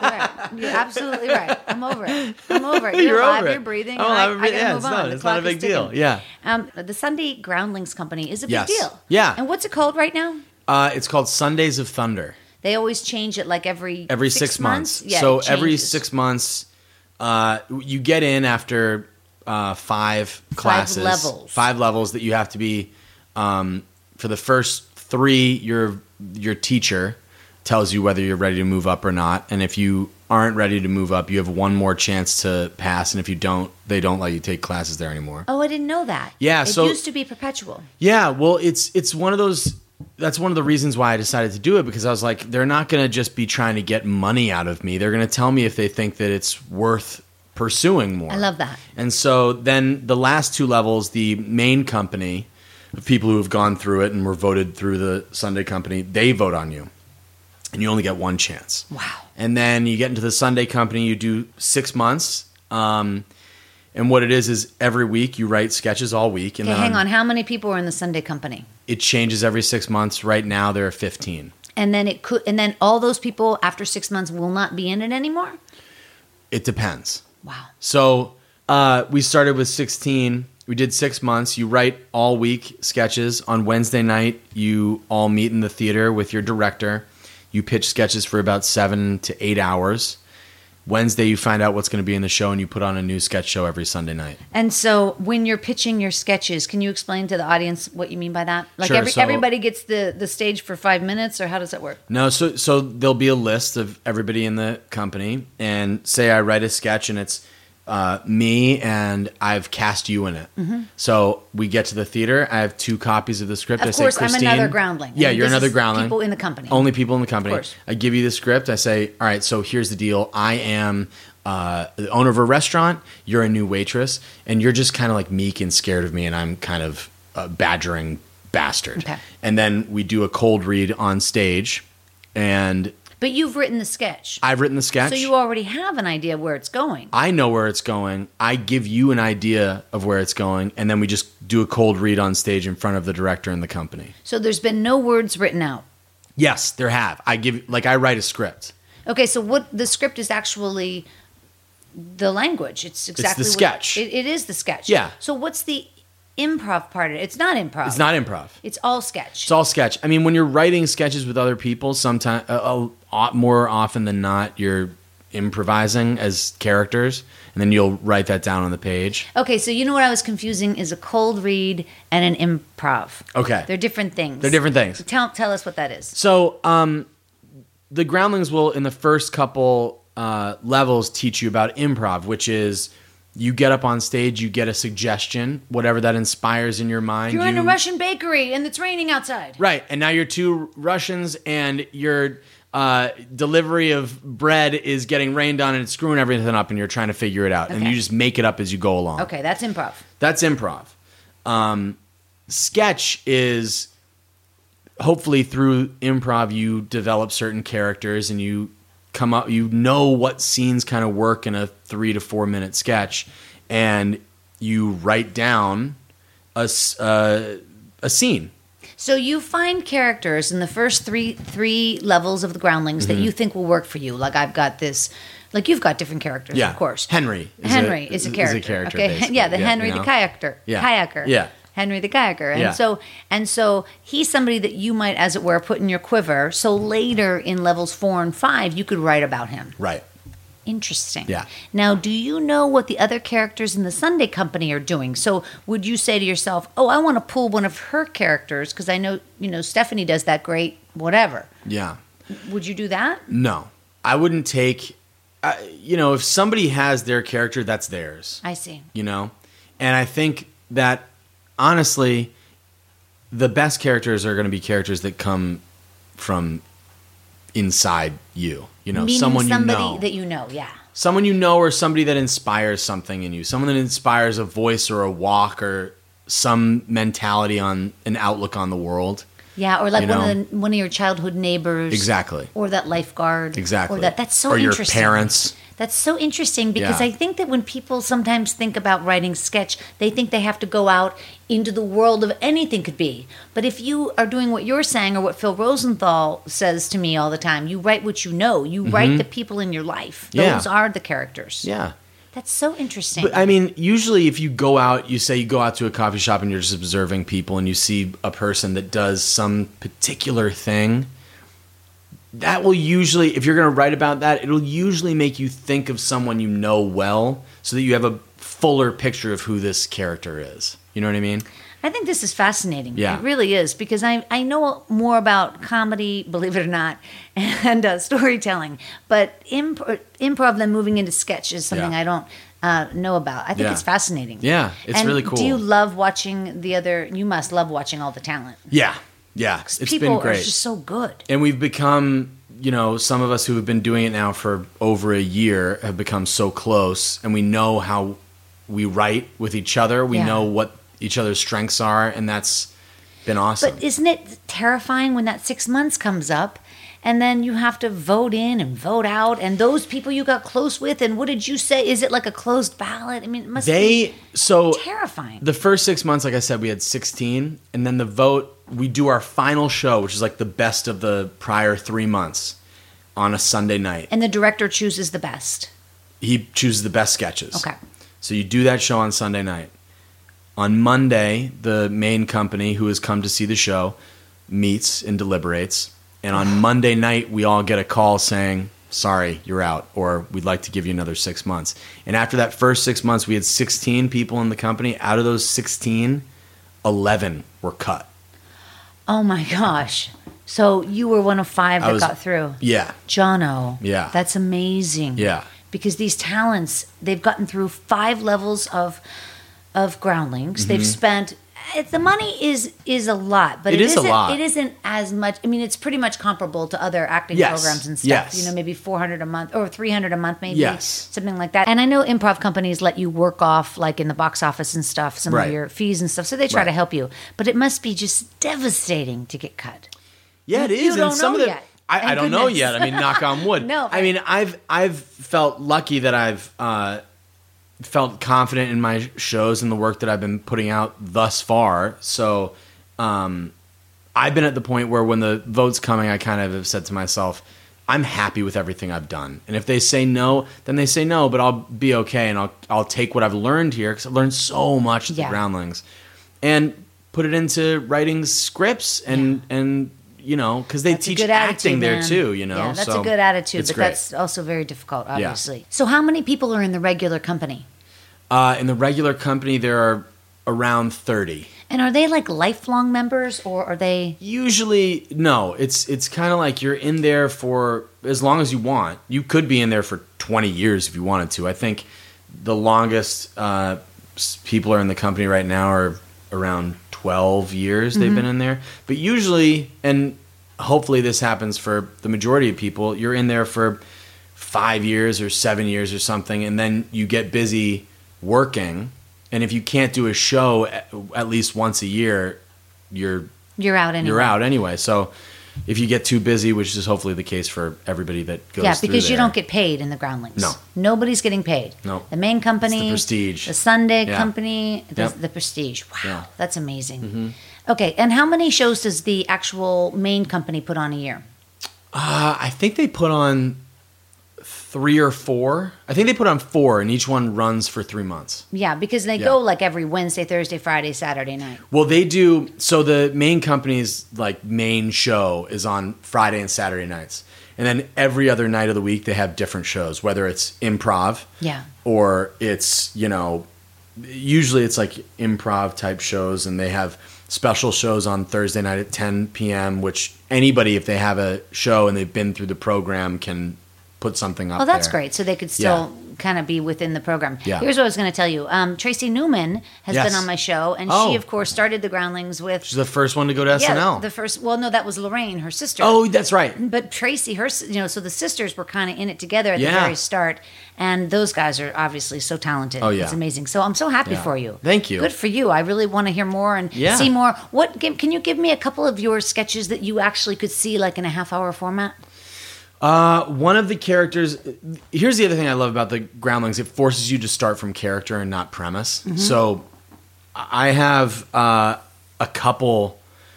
You're absolutely right. I'm over it. I'm over it. You're, You're alive. over it. You're breathing. I'm and alive I, and I breathing. gotta Yeah, move it's on. not- The it's not a clock is big deal. ticking. Yeah. Um, the Sunday Groundlings Company is a big Yes. deal. Yeah. And what's it called right now? Uh, it's called Sundays of Thunder. They always change it like every Every six, six, months. Yeah, so it every changes. six months, uh, you get in after uh, five classes, levels. five levels that you have to be. Um, for the first three, your your teacher tells you whether you're ready to move up or not, and if you aren't ready to move up, you have one more chance to pass, and if you don't, they don't let you take classes there anymore. Oh, I didn't know that. Yeah, it so- used to be perpetual. Yeah, well, it's it's one of those. That's one of the reasons why I decided to do it, because I was like, they're not going to just be trying to get money out of me. They're going to tell me if they think that it's worth pursuing more. I love that. And so then the last two levels, the main company, of people who have gone through it and were voted through the Sunday company, they vote on you. And you only get one chance. Wow. And then you get into the Sunday company, you do six months. Um, and what it is is every week you write sketches all week. And Okay, then hang on. How many people are in the Sunday Company? It changes every six months. Right now there are fifteen. And then it could, and then all those people after six months will not be in it anymore. It depends. Wow. So uh, we started with sixteen. We did six months. You write all week sketches. On Wednesday night, you all meet in the theater with your director. You pitch sketches for about seven to eight hours. Wednesday, you find out what's going to be in the show, and you put on a new sketch show every Sunday night. And so, when you're pitching your sketches, can you explain to the audience what you mean by that? Like Sure, every, so- everybody gets the, the stage for five minutes, or how does that work? No, so so there'll be a list of everybody in the company, and say I write a sketch, and it's uh, me, and I've cast you in it. Mm-hmm. So we get to the theater. I have two copies of the script. I Of say, course, I'm Christine, another groundling. Yeah, And you're this another is groundling. people in the company. Only people in the company. course. I give you the script. I say, all right, so here's the deal. I am uh, the owner of a restaurant. You're a new waitress, and you're just kind of like meek and scared of me, and I'm kind of a badgering bastard. Okay. And then we do a cold read on stage, and But you've written the sketch. I've written the sketch. So you already have an idea of where it's going. I know where it's going. I give you an idea of where it's going, and then we just do a cold read on stage in front of the director and the company. So there's been no words written out. Yes, there have. I give like I write a script. Okay, so what the script is actually the language. It's exactly what- sketch. it, it is the sketch. Yeah. So what's the improv part of it? It's not improv. It's not improv. It's all sketch. It's all sketch. I mean, when you're writing sketches with other people, sometimes uh, uh, more often than not, you're improvising as characters, and then you'll write that down on the page. Okay, so you know what I was confusing is a cold read and an improv. Okay. They're different things. They're different things. So tell tell us what that is. So, um, the groundlings will, in the first couple uh, levels, teach you about improv, which is you get up on stage, you get a suggestion, whatever that inspires in your mind. You're in you- a Russian bakery and it's raining outside. Right, and now you're two Russians, and your uh, delivery of bread is getting rained on, and it's screwing everything up, and you're trying to figure it out, and Okay. you just make it up as you go along. Okay, that's improv. That's improv. Um, sketch is hopefully through improv you develop certain characters and you come up, you know what scenes kind of work in a three to four minute sketch, and you write down a, s- uh, a scene. So you find characters in the first three three levels of the groundlings Mm-hmm. that you think will work for you. Like I've got this, like you've got different characters, Yeah, of course. Henry. Is Henry a, is, a character. Is a character. Okay, basically. yeah, the Henry you know? the kayaker, Yeah. kayaker. Yeah. Henry the kayaker, and Yeah. so and so he's somebody that you might, as it were, put in your quiver. So later in levels four and five, you could write about him. Right. Interesting. Yeah. Now, do you know what the other characters in the Sunday Company are doing? So, would you say to yourself, "Oh, I want to pull one of her characters because I know, you know, Stephanie does that great, whatever." Yeah. Would you do that? No, I wouldn't take. Uh, you know, if somebody has their character, that's theirs. I see. You know, and I think that honestly, the best characters are going to be characters that come from inside you. You know, Meaning someone somebody you know, that you know. Yeah. someone you know, or somebody that inspires something in you. Someone that inspires a voice or a walk or some mentality on an outlook on the world. Yeah, or like You one know? of the, one of your childhood neighbors. Exactly. Or that lifeguard. Exactly. Or that. That's so or your interesting. parents. That's so interesting because Yeah. I think that when people sometimes think about writing sketch, they think they have to go out into the world of anything could be. But if you are doing what you're saying or what Phil Rosenthal says to me all the time, you write what you know. You write the people in your life. Yeah. Those are the characters. Yeah. That's so interesting. But I mean, usually if you go out, you say you go out to a coffee shop and you're just observing people and you see a person that does some particular thing, that will usually, if you're going to write about that, it'll usually make you think of someone you know well so that you have a fuller picture of who this character is. You know what I mean? I think this is fascinating. Yeah. It really is because I, I know more about comedy, believe it or not, and uh, storytelling. But imp- improv, then moving into sketch, is something Yeah. I don't uh, know about. I think Yeah. it's fascinating. Yeah, it's And really cool. Do you love watching the other? You must love watching all the talent. Yeah. Yeah. It's People been are great. just so good. And we've become, you know, some of us who have been doing it now for over a year have become so close, and we know how we write with each other. We Yeah. know what each other's strengths are, and that's been awesome. But isn't it terrifying when that six months comes up and then you have to vote in and vote out and those people you got close with? And what did you say? Is it like a closed ballot? I mean, it must they be so terrifying. the first six months, like I said, we had sixteen, and then the vote. We do our final show, which is like the best of the prior three months, on a Sunday night. And the director chooses the best. He chooses the best sketches. Okay. So you do that show on Sunday night. On Monday, the main company who has come to see the show meets and deliberates. And on Monday night, we all get a call saying, sorry, you're out, or we'd like to give you another six months. And after that first six months, we had sixteen people in the company. Out of those sixteen, eleven were cut. Oh my gosh. So you were one of five I that was- got through. Yeah. Jono. Yeah. That's amazing. Yeah. Because these talents, they've gotten through five levels of of groundlings. They've spent it, the money is is a lot, but Mm-hmm. It it is a isn't, lot. It isn't as much. I mean, it's pretty much comparable to other acting Yes. programs and stuff. Yes. You know, maybe four hundred a month or three hundred a month, maybe Yes. something like that. And I know improv companies let you work off, like in the box office and stuff, some Right. of your fees and stuff. So they try Right. to help you, but it must be just devastating to get cut. Yeah, it You- is. you and don't some know of the, yet. I, I Thank don't know goodness. yet. I mean, knock on wood. No, I mean, I've I've felt lucky that I've uh, felt confident in my shows and the work that I've been putting out thus far. So um, I've been at the point where when the vote's coming, I kind of have said to myself, I'm happy with everything I've done. And if they say no, then they say no, but I'll be okay, and I'll I'll take what I've learned here, because I've learned so much at Yeah. the Groundlings, and put it into writing scripts and and you know, because they That's a teach good acting attitude, there man. too. You know, yeah, that's So a good attitude, it's but great. that's also very difficult, obviously. So, how many people are in the regular company? Uh, in the regular company, there are around thirty. And are they like lifelong members, or are they? Usually, no. It's it's kind of like you're in there for as long as you want. You could be in there for twenty years if you wanted to. I think the longest uh, s- people are in the company right now are around twelve years they've been in there. But usually, and hopefully this happens for the majority of people, you're in there for five years or seven years or something, and then you get busy working. And if you can't do a show at, at least once a year, you're You're out anyway. you're out anyway. So if you get too busy, which is hopefully the case for everybody that goes Yeah, through because you there. don't get paid in the Groundlings. No. Nobody's getting paid. No. The main company, It's the Prestige. the Sunday Yeah. company, the, Yep. the Prestige. Wow, Yeah. that's amazing. Mm-hmm. Okay, and how many shows does the actual main company put on a year? Uh, I think they put on three or four. I think they put on four, and each one runs for three months. Yeah, because they Yeah. go like every Wednesday, Thursday, Friday, Saturday night. Well, they do. So the main company's like main show is on Friday and Saturday nights, and then every other night of the week they have different shows. Whether it's improv, Yeah. or it's you know, usually it's like improv type shows, and they have special shows on Thursday night at ten p.m. Which anybody, if they have a show and they've been through the program, can put something up. Oh, that's there. great. So they could still kind of be within the program. Yeah. Here's what I was going to tell you. Um, Tracy Newman has Yes. been on my show, and Oh. she, of course, started the Groundlings with She's the first one to go to S N L. yeah, the first. Well, no, that was Lorraine, her sister. Oh, that's right. But Tracy, her, s- you know, so the sisters were kind of in it together at the Yeah. very start, and those guys are obviously so talented. Oh, yeah. It's amazing. So I'm so happy Yeah. for you. Thank you. Good for you. I really want to hear more and Yeah. see more. What give- can you give me a couple of your sketches that you actually could see like in a half hour format? Uh, one of the characters. Here's the other thing I love about the Groundlings. It forces you to start from character and not premise. Mm-hmm. So, I have uh, a couple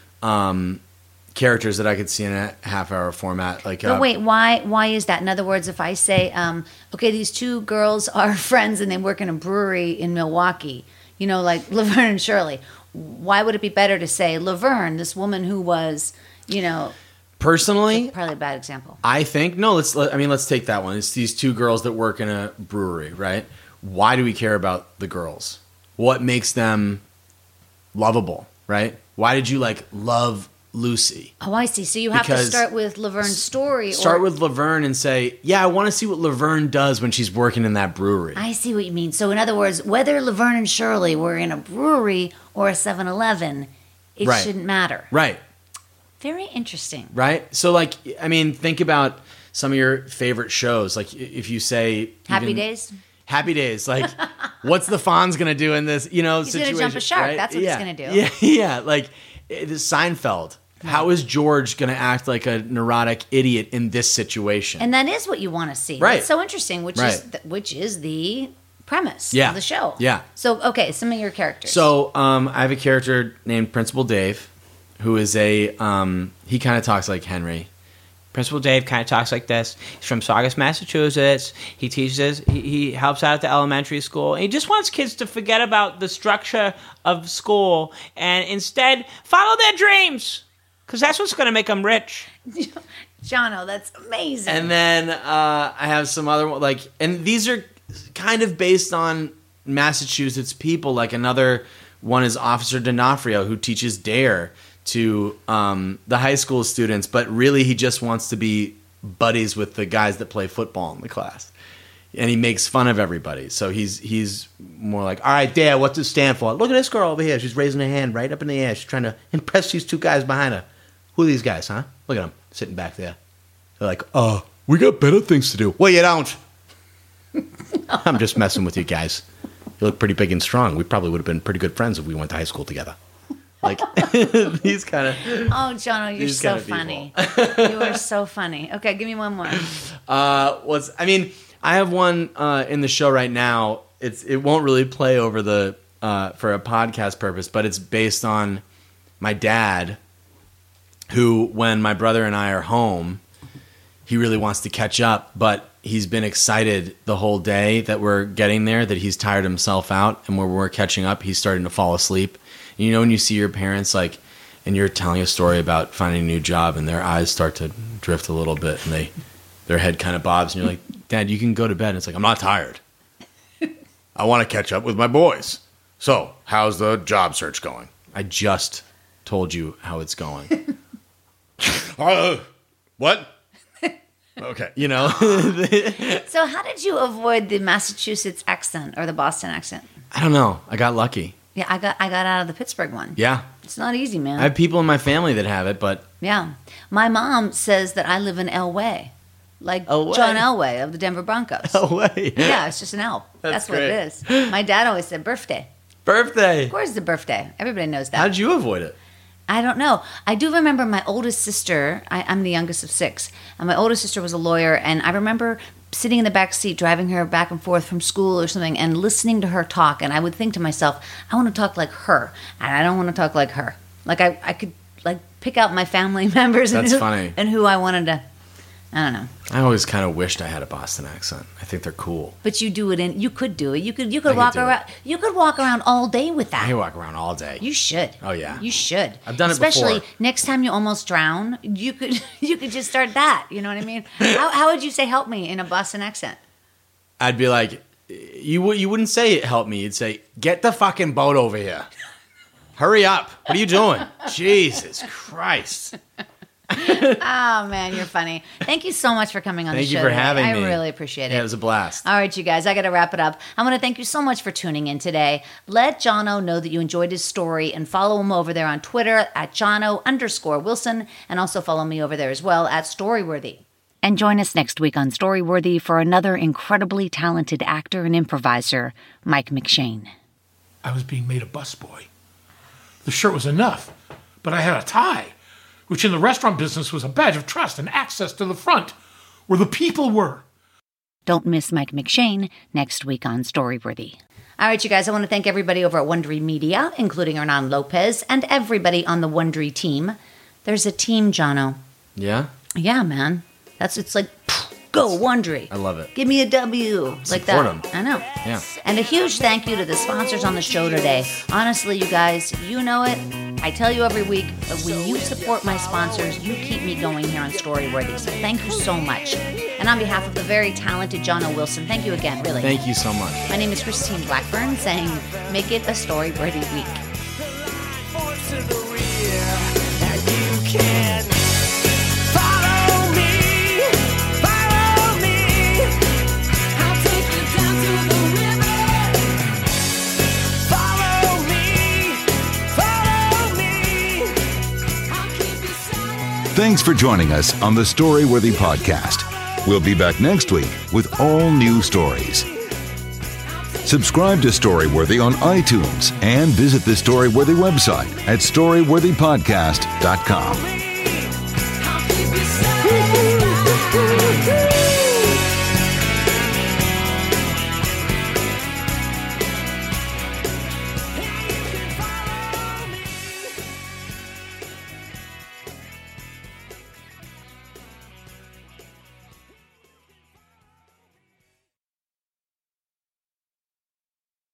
um, characters that I could see in a half-hour format. Like, but uh, wait, why? Why is that? In other words, if I say, um, okay, these two girls are friends and they work in a brewery in Milwaukee, you know, like Laverne and Shirley. Why would it be better to say Laverne, this woman who was, you know? Personally, probably a bad example. I think no. Let's. Let, I mean, let's take that one. It's these two girls that work in a brewery, right? Why do we care about the girls? What makes them lovable, right? Why did you like love Lucy? Oh, I see. So you have because to start with Laverne's story. Start or... with Laverne and say, yeah, I want to see what Laverne does when she's working in that brewery. I see what you mean. So in other words, whether Laverne and Shirley were in a brewery or a seven eleven, it right. shouldn't matter. Right. Very interesting. Right? So, like, I mean, think about some of your favorite shows. Like, if you say... Happy even, Days? Happy Days. Like, what's the Fonz going to do in this, you know, he's situation? He's going to jump a shark. Right? That's what yeah. he's going to do. Yeah, yeah. Like, it is Seinfeld. Right. How is George going to act like a neurotic idiot in this situation? And that is what you want to see. Right. That's so interesting, which, right. is the, which is the premise yeah. of the show. Yeah. So, okay, some of your characters. So, um, I have a character named Principal Dave, who is a, um, he kind of talks like Henry. Principal Dave kind of talks like this. He's from Saugus, Massachusetts. He teaches, he, he helps out at the elementary school. And he just wants kids to forget about the structure of school and instead follow their dreams. Because that's what's going to make them rich. Jono, that's amazing. And then uh, I have some other, like, and these are kind of based on Massachusetts people. Like another one is Officer D'Onofrio, who teaches DARE to um, the high school students, but really he just wants to be buddies with the guys that play football in the class. And he makes fun of everybody. So he's he's more like, all right, Dad, what's it stand for? Look at this girl over here. She's raising her hand right up in the air. She's trying to impress these two guys behind her. Who are these guys, huh? Look at them sitting back there. They're like, oh, we got better things to do. Well, you don't. I'm just messing with you guys. You look pretty big and strong. We probably would have been pretty good friends if we went to high school together. Like, these kind of... Oh, Jono, you're so funny. You are so funny. Okay, give me one more. Uh, what's, I mean, I have one uh, in the show right now. It's It won't really play over the uh, for a podcast purpose, but it's based on my dad, who, when my brother and I are home, he really wants to catch up, but he's been excited the whole day that we're getting there, that he's tired himself out, and when we're catching up, he's starting to fall asleep. You know when you see your parents, like, and you're telling a story about finding a new job, and their eyes start to drift a little bit, and they, their head kind of bobs, and you're like, Dad, you can go to bed. And it's like, I'm not tired. I want to catch up with my boys. So, how's the job search going? I just told you how it's going. uh, what? Okay, you know. So how did you avoid the Massachusetts accent or the Boston accent? I don't know. I got lucky. Yeah, I got I got out of the Pittsburgh one. Yeah. It's not easy, man. I have people in my family that have it, but... Yeah. My mom says that I live in Elway. Like Elway. John Elway of the Denver Broncos. Elway. Yeah, it's just an L. That's That's what great. it is. My dad always said birthday. Birthday. Of course it's a birthday. Everybody knows that. How did you avoid it? I don't know. I do remember my oldest sister. I, I'm the youngest of six. And my oldest sister was a lawyer. And I remember sitting in the back seat, driving her back and forth from school or something, and listening to her talk. And I would think to myself, I want to talk like her. And I don't want to talk like her. Like I, I could like pick out my family members and That's who, funny. and who I wanted to. I don't know. I always kind of wished I had a Boston accent. I think they're cool. But you do it in. You could do it. You could. You I could could walk do it. around. You could walk around all day with that. I can walk around all day. You should. Oh, yeah. You should. I've done it Especially before. next time you almost drown, you could you could just start that. You know what I mean? how, how would you say "help me" in a Boston accent? I'd be like, you would you wouldn't say help me. You'd say, get the fucking boat over here. Hurry up. What are you doing? Jesus Christ. Oh man, you're funny. Thank you so much for coming on Thank the you show. for today. having I me. really appreciate it. Yeah, it was a blast. All right, you guys, I got to wrap it up. I want to thank you so much for tuning in today. Let Jono know that you enjoyed his story and follow him over there on Twitter at Jono underscore Wilson, and also follow me over there as well at Storyworthy. And join us next week on Storyworthy for another incredibly talented actor and improviser, Mike McShane. I was being made a busboy. The shirt was enough, but I had a tie, which in the restaurant business was a badge of trust and access to the front, where the people were. Don't miss Mike McShane next week on Storyworthy. All right, you guys, I want to thank everybody over at Wondery Media, including Hernan Lopez, and everybody on the Wondery team. There's a team, Jono. Yeah? Yeah, man. That's it's like, go Wondery. I love it. Give me a W. Like Support that. 'em. I know. Yeah. And a huge thank you to the sponsors on the show today. Honestly, you guys, you know it. I tell you every week, but when you support my sponsors, you keep me going here on Storyworthy. So thank you so much. And on behalf of the very talented Jono Wilson, thank you again, really. Thank you so much. My name is Christine Blackburn, saying, make it a Storyworthy week. Thanks for joining us on the Storyworthy podcast. We'll be back next week with all new stories. Subscribe to Storyworthy on iTunes and visit the Storyworthy website at storyworthy podcast dot com.